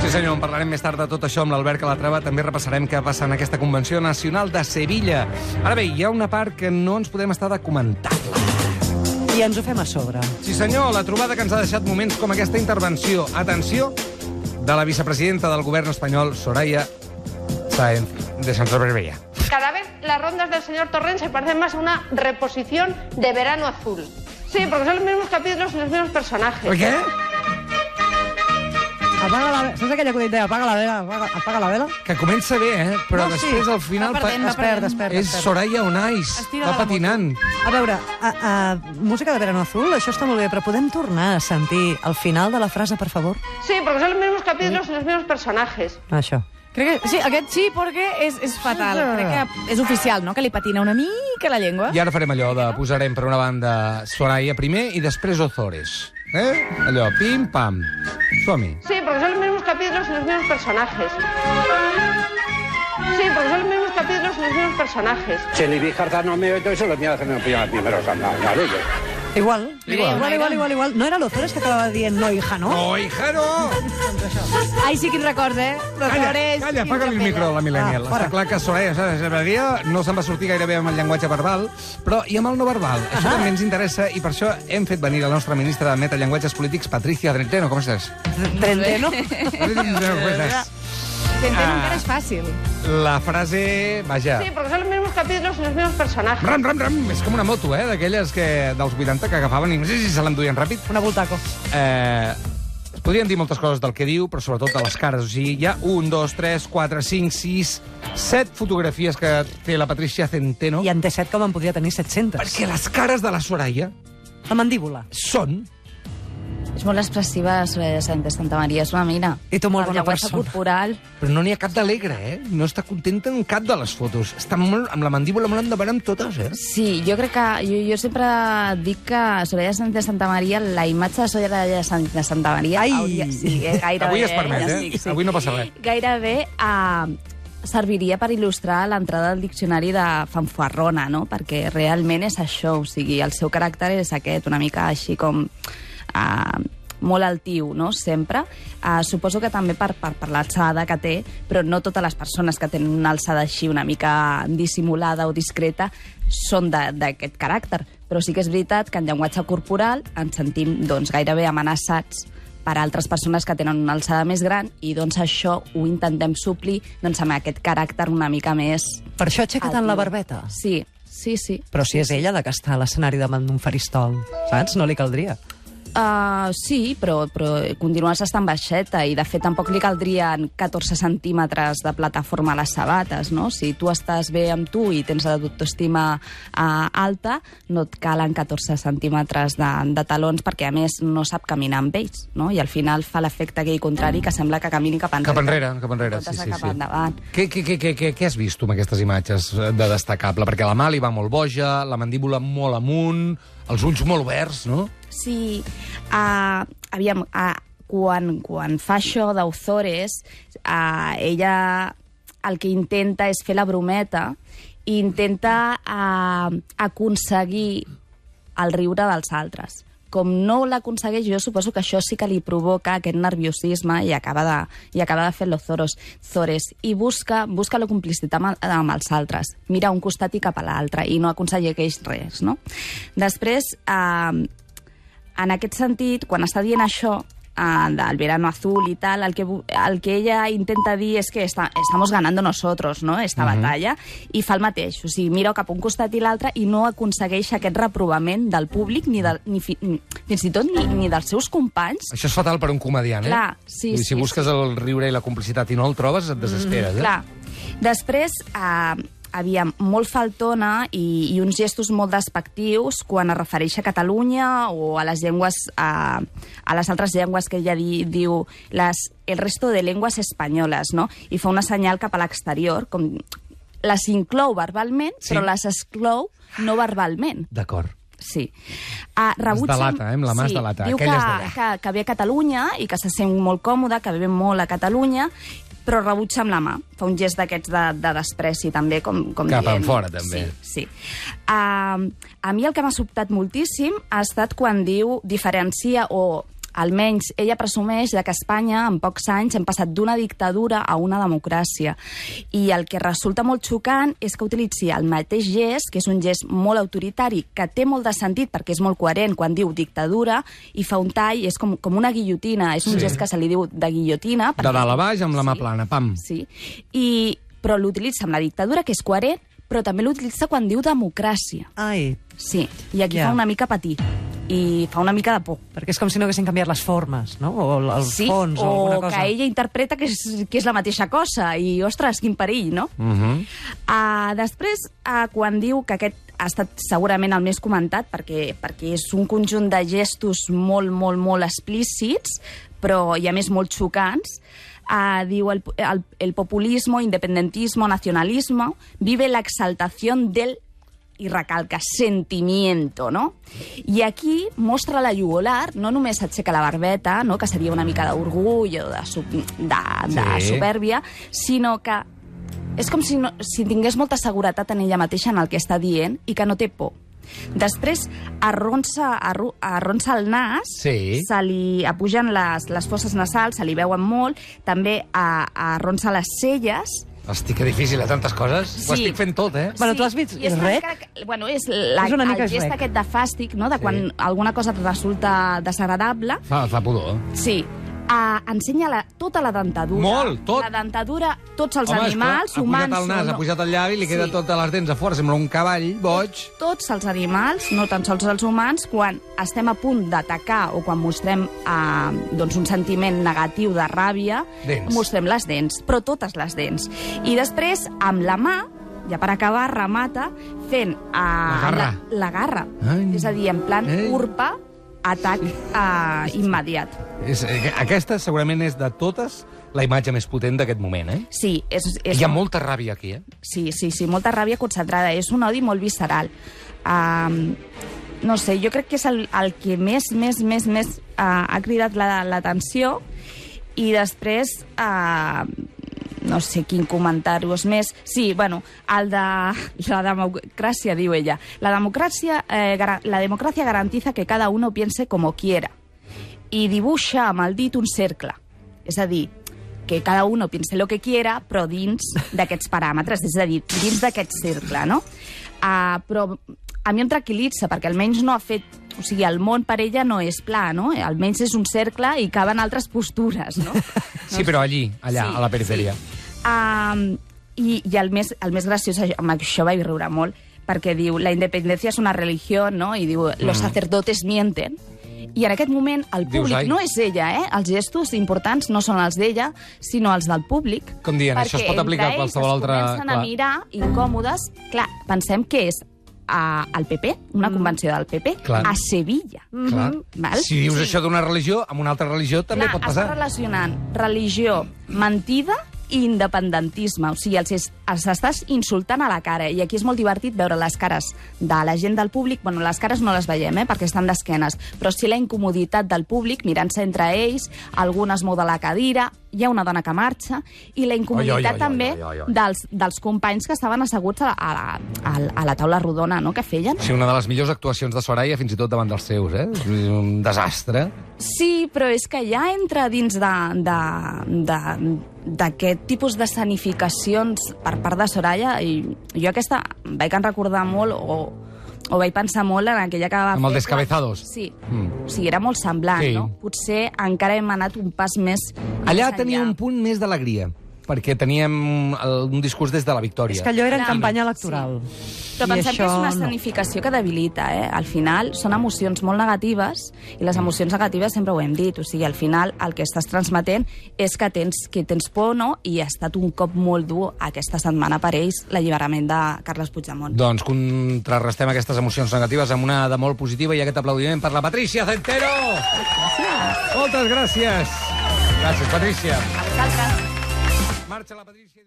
Sí senyor, en parlarem més tard de tot això amb l'Albert Calatrava. També repassarem què passa en aquesta Convenció Nacional de Sevilla. Ara bé, hi ha una part que no ens podem estar de comentar-la. I ens ho fem a sobre. Sí senyor, la trobada que ens ha deixat moments com aquesta intervenció. Atenció, de la vicepresidenta del govern espanyol, Soraya Sáenz de Santrodrevella. Cada vez las rondas del señor Torrent se parecen más a una reposición de Verano Azul. Sí, porque son los mismos capítulos y los mismos personajes. Què? Apaga la vela. Saps aquell acudit de apaga la vela, apaga la vela? Que comença bé, però No, sí. després al final Es perd. és Soraya Onais, va patinant. A veure, música de Verano Azul, això està molt bé, però podem tornar a sentir el final de la frase, per favor? Sí, porque son los mismos capítulos y los mismos personajes. Això. Crec que sí, aquest sí, perquè és fatal. Crec que és oficial, no?, que li patina una mica la llengua. I ara farem allò de posarem per una banda Soraya primer i després Ozores. Allò, pim-pam. Som-hi. Sí, porque son los mismos capítulos y los mismos personajes. Sí, porque son los mismos capítulos y los mismos personajes. Se le vi no me meto eso, lo mío hacen los primeros andaluces. Igual. No era l'Ozores que acabava dient no, hija, no? No, hija, no! Ai, sí que en recorda, Calla, apaga-li el micro a la Millennial. fora. Està clar que Soraya Sáenz no se'n va sortir gairebé amb el llenguatge verbal, però i amb el no verbal. Això també ens interessa i per això hem fet venir la nostra ministra de metallenguatges polítics, Patricia Trenteno. Com estàs? Trenteno? Com estàs? Trenteno encara és fàcil. La frase, vaja... Sí, porque son los mismos capítulos y los mismos personajes. Ram, ram, ram. És com una moto, d'aquelles dels 80 que agafaven i no sé si se l'enduien ràpid. Una voltaco. Es podrien dir moltes coses del que diu, però sobretot de les cares. O sigui, hi ha 1, 2, 3, 4, 5, 6, 7 fotografies que té la Patricia Trenteno. I en té 7 com en podria tenir 700. Perquè les cares de la Soraya La mandíbula. són... És molt expressiva, Soraya Sáenz de Santa Maria, és una mina. I tu molt El bona llenguatge persona. corporal. Però no n'hi ha cap d'alegre, No està contenta en cap de les fotos. Està molt, amb la mandíbula molt endavant amb totes, Sí, jo crec que... Jo sempre dic que Soraya Sáenz de Santa Maria, la imatge de Soraya Sáenz de Santa Maria... Ai! Sí, gairebé... Avui es permet, ja estic, sí. Avui no passa res. Gairebé serviria per il·lustrar l'entrada al diccionari de fanfarrona, no? Perquè realment és això, o sigui, el seu caràcter és aquest, una mica així com... molt altiu, no?, sempre. Suposo que també per l'alçada que té, però no totes les persones que tenen una alçada així una mica dissimulada o discreta són d'aquest caràcter. Però sí que és veritat que en llenguatge corporal ens sentim doncs, gairebé amenaçats per altres persones que tenen una alçada més gran i doncs això ho intentem suplir doncs, amb aquest caràcter una mica més... Per això aixeca tant la barbeta. Sí. Però si és ella la que està a l'escenari davant d'un faristol, saps? No li caldria. Sí, però continues estant baixeta i, de fet, tampoc li caldrien 14 centímetres de plataforma a les sabates, no? Si tu estàs bé amb tu i tens l'autoestima alta, no et calen 14 centímetres de talons perquè, a més, no sap caminar amb ells, no? I al final fa l'efecte aquell contrari que sembla que camini cap enrere. Cap enrere, sí. Cap endavant. Què has vist tu amb aquestes imatges de destacable? Perquè la mà li va molt boja, la mandíbula molt amunt, els ulls molt oberts, no? Sí, aviam, quan fa això d'Ozores, ella el que intenta és fer la brometa i intenta aconseguir el riure dels altres. Com no l'aconsegueix, jo suposo que això sí que li provoca aquest nerviosisme i acaba de fer l'Ozores. I busca la complicitat amb els altres. Mira un costat i cap a l'altre i no aconsegueix res, no? Després, en aquest sentit, quan està dient això, del Verano Azul i tal, el que ella intenta dir és que estamos ganando nosotros, no?, esta batalla, i fa el mateix. O sigui, mira cap a un costat i l'altre i no aconsegueix aquest reprovament del públic, fins i tot ni dels seus companys. Això és fatal per un comediant, Clar, sí. Si busques el riure i la complicitat i no el trobes, et desesperes, Clar. Després, aviam, molt faltona i uns gestos molt despectius quan es refereix a Catalunya o a les llengües, a les altres llengües que ella diu el resto de llengües espanyoles, no? I fa una senyal cap a l'exterior, com les inclou verbalment, sí, però les exclou no verbalment. D'acord. Sí. Es delata, amb la mà es delata. Diu que ve a Catalunya i que se sent molt còmode, que ve molt a Catalunya, però rebutja amb la mà. Fa un gest d'aquests de despreci, també, com cap dient... enfora, també. Sí. A mi el que m'ha sobtat moltíssim ha estat quan diu, diferencia o almenys ella presumeix que a Espanya en pocs anys hem passat d'una dictadura a una democràcia. I el que resulta molt xocant és que utilitzi el mateix gest, que és un gest molt autoritari, que té molt de sentit perquè és molt coherent quan diu dictadura, i fa un tall, és com una guillotina, és un gest que se li diu de guillotina. De dalt a baix amb la mà plana, pam. Sí, però l'utilitza amb la dictadura, que és coherent, però també l'utilitza quan diu democràcia. Ai. Sí, i aquí fa una mica patir. I fa una mica de por. Perquè és com si no haguessin canviat les formes, no? O el fons, o alguna cosa. O que ella interpreta que és la mateixa cosa. I, ostres, quin perill, no? Després, quan diu que aquest ha estat segurament el més comentat, perquè és un conjunt de gestos molt, molt, molt explícits, però, i a més, molt xocants, diu el populismo, independentismo, nacionalismo, vive la exaltación del, i recalca, sentimiento, no? I aquí mostra la jugular, no només aixeca la barbeta, no? Que seria una mica d'orgull o de supèrbia, sinó que és com si tingués molta seguretat en ella mateixa en el que està dient i que no té por. Després arronsa el nas, se li apugen les fosses nasals, se li veuen molt, també arronsa les celles. Hosti, que difícil, tantes coses. Ho estic fent tot, eh? Bueno, tu has vist rec? Bueno, és el gest aquest de fàstic, no? De quan alguna cosa et resulta desagradable. Fa pudor. Sí. Ensenya tota la dentadura. Molt, tot. La dentadura, tots els animals, humans... Ha pujat el nas, ha pujat el llavi, li queda totes les dents a fora, sembla un cavall boig. Tots els animals, no tan sols els humans, quan estem a punt d'atacar o quan mostrem un sentiment negatiu de ràbia, mostrem les dents, però totes les dents. I després, amb la mà, ja per acabar, remata fent la garra. És a dir, en plan urpa, atac immediat. Aquesta segurament és de totes la imatge més potent d'aquest moment, eh? Sí. Hi ha molta ràbia aquí, eh? Sí, molta ràbia concentrada. És un odi molt visceral. No sé, jo crec que és el que més ha cridat l'atenció, i després... no sé quin comentari-vos més. Sí, bueno, el de la democràcia, diu ella. La democràcia garantiza que cada uno piense como quiera. I dibuixa amb el dit un cercle. És a dir, que cada uno piense lo que quiera, però dins d'aquests paràmetres, és a dir, dins d'aquest cercle, no? Però a mi em tranquil·litza, perquè almenys no ha fet... O sigui, el món per ella no és pla, no? Almenys és un cercle i caben altres postures, no? Sí, però allà, a la perifèria. I el més graciós, amb això vaig riure molt, perquè diu, la independència és una religió, no? I diu, los sacerdotes mienten. I en aquest moment el públic no és ella, eh? Els gestos importants no són els d'ella, sinó els del públic. Com dient, això es pot aplicar a qualsevol altre... Perquè ells es comencen a mirar incòmodes. Clar, pensem que és al PP, una convenció del PP, a Sevilla. Si dius això d'una religió, amb una altra religió també pot passar. Està relacionant religió, mentida i independentisme. O sigui, els estàs insultant a la cara. I aquí és molt divertit veure les cares de la gent del públic. Bueno, les cares no les veiem, perquè estan d'esquenes. Però sí la incomoditat del públic, mirant-se entre ells, algun es mou de la cadira, hi ha una dona que marxa, i la incomoditat també dels companys que estaven asseguts a la taula rodona, no?, que feien. Sí, una de les millors actuacions de Soraya, fins i tot davant dels seus, eh? Un desastre. Sí, però és que ja entra dins d'aquest tipus d'escenificacions per part de Soraya, i jo aquesta vaig recordar molt, o vaig pensar molt en aquella que va fer... Amb el Descabezados. Sí. O sigui, era molt semblant, no? Potser encara hem anat un pas més... Allà tenia un punt més d'alegria, perquè teníem un discurs des de la victòria. És que allò era en campanya electoral. Però pensem que és una escenificació que debilita, eh? Al final són emocions molt negatives, i les emocions negatives sempre ho hem dit. O sigui, al final el que estàs transmetent és que tens por, no? I ha estat un cop molt dur aquesta setmana per ells l'alliberament de Carles Puigdemont. Doncs contrarrestem aquestes emocions negatives amb una de molt positiva, i aquest aplaudiment per la Patricia Centeno! Gràcies. Moltes gràcies. Gràcies, Patricia. A vosaltres. Marxa la Patricia.